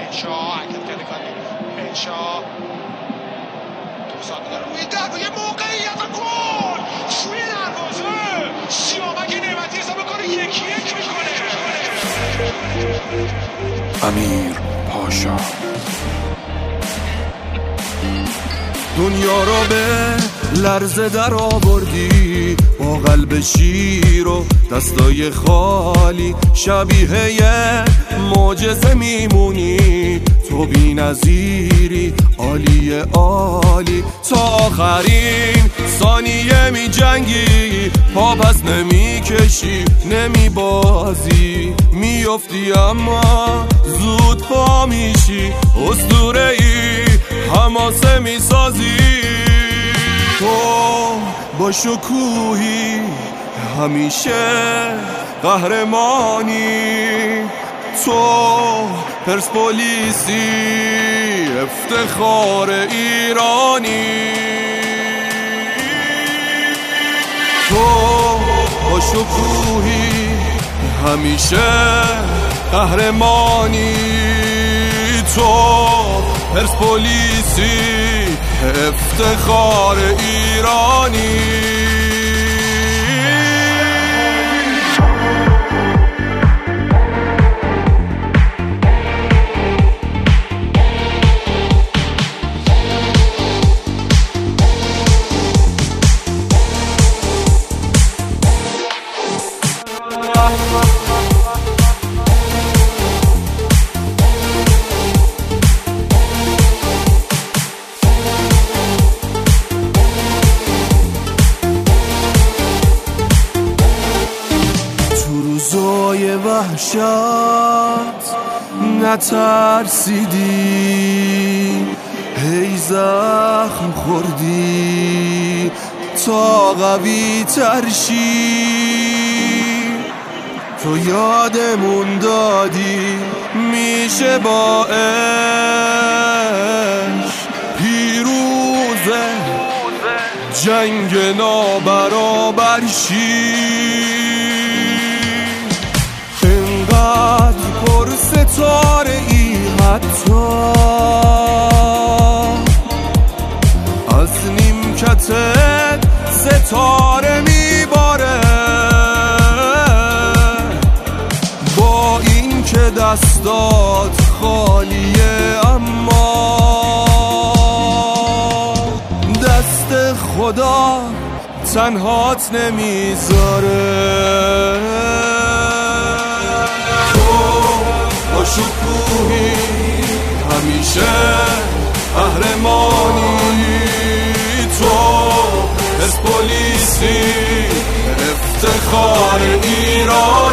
بنشاه حرکت کرده کاری بنشاه دوستان داره روی در یه موقعیت و گل توی دروازه سیامک نعمتی حساب میکنه 1-1 میکنه. امیر پاشا دنیا را به لرزه در آوردی با قلب شیر و دستای خالی، شبیه یه معجزه میمونی تو بی نظیری، عالی عالی تا آخرین ثانیه می جنگی، پا پس نمی کشی نمی بازی، میافتی اما زود پا میشی، اسطوره ای حماسه می سازی. تو با شکوهی همیشه قهرمانی، تو پرسپولیسی افتخار ایرانی، تو با شکوهی همیشه قهرمانی، تو پرسپولیسی افتخار ایرانی. روزای وحشت نترسیدی، هی زخم خوردی تا قوی ترشی، تو یادمون دادی میشه با عشق پیروزه جنگ نابرابر شی. انقدر پر ستاره ای حتی از نیمکتت ستاره میباره، با این که دستات خالیه اما دست خدا تنهات نمیذاره. با شکوهی همیشه قهرمانی، تو پرسپولیسی افتخار ایران.